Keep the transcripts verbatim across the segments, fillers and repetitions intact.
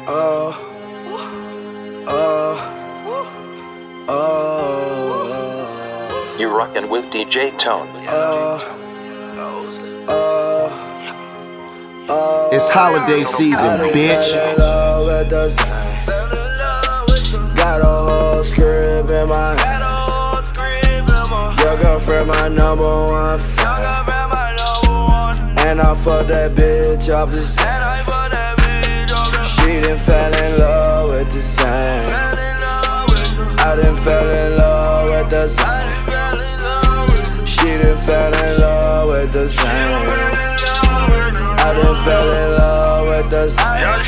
Oh, oh, oh. You rockin' with D J Tone. Oh, oh, oh. It's holiday season, bitch. Got a whole script in my head. Your girlfriend, my number one fan. And I fucked that bitch off the sand. She done fell in love with the same. I done fell in love with the same. She done fell in love with the same. I done fell in love with the same.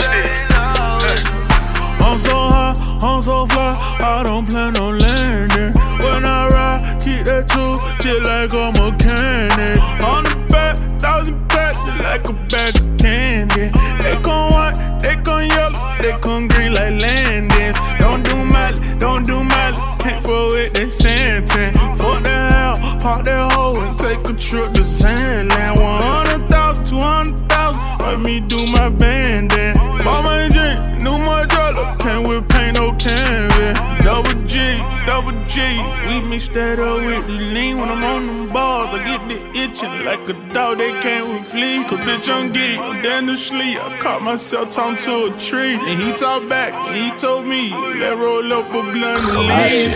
I'm so high, I'm so fly, I don't plan on landing. When I ride, keep that tool, shit like a mechanic. On the back, thousand packs, like a bag of candy. They gon' white, they gon' yellow, they gon' green like landings. Don't do Miley, don't do Miley, can't fuck with that Santan. Fuck that hell, pop that hoe and take a trip to Sandland. One hundred thousand, two hundred thousand, let me do my band then. Bought my drink, new my jello, came with paint, no canvas. Double G, double G, we mix that up with the lean. When I'm on them balls, I get the itching like a dog that came with flea. Cause bitch, I'm geek, I'm down to sleep. I caught myself talking to a tree. And he talked back, and he told me, let's roll up a blunt and leave.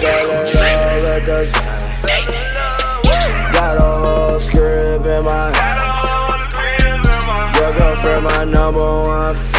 Got a whole script in my head. Your girlfriend, my number one fan.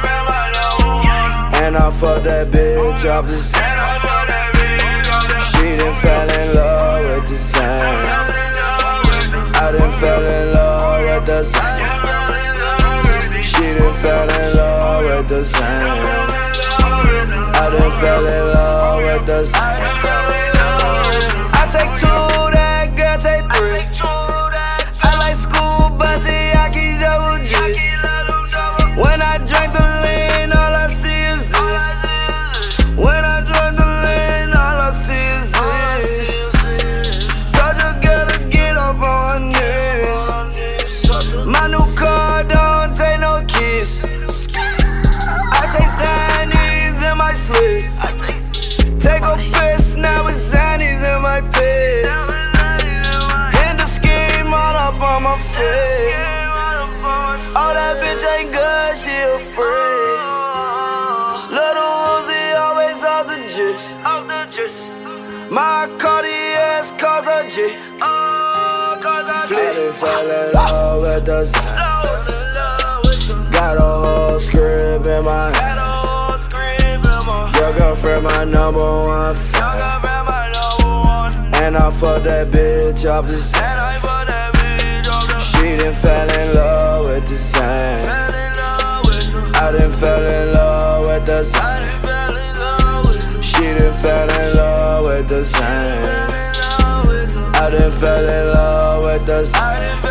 And I fucked that bitch off the sand. She done fell in love with the same. I done fell in love with the same. She done fell in love with the same. I done fell in love with the same. I take two, that girl take three. I like school bussy, I keep double G. When I drink the lean, all I see is this. When I drink the lean, all I see is this. Told your girl to get up on this. My new car don't take no kiss. I take Zannies in my sleep. Take a piss, now it's Zannies in my pit. In the scheme, all up on my face. Oh, that bitch ain't good, she afraid. Little Uzi always off the juice. Off the juice. My Cartier's cause a G. Oh, cause a G. Flitting, fell in love with the same. Got a whole script in my head. Your girlfriend, my number one fan. And I fucked that bitch off the sand. She done fell in love with the same. I done fell in love with the same. She done fell in love with the same. I done fell in love with the same.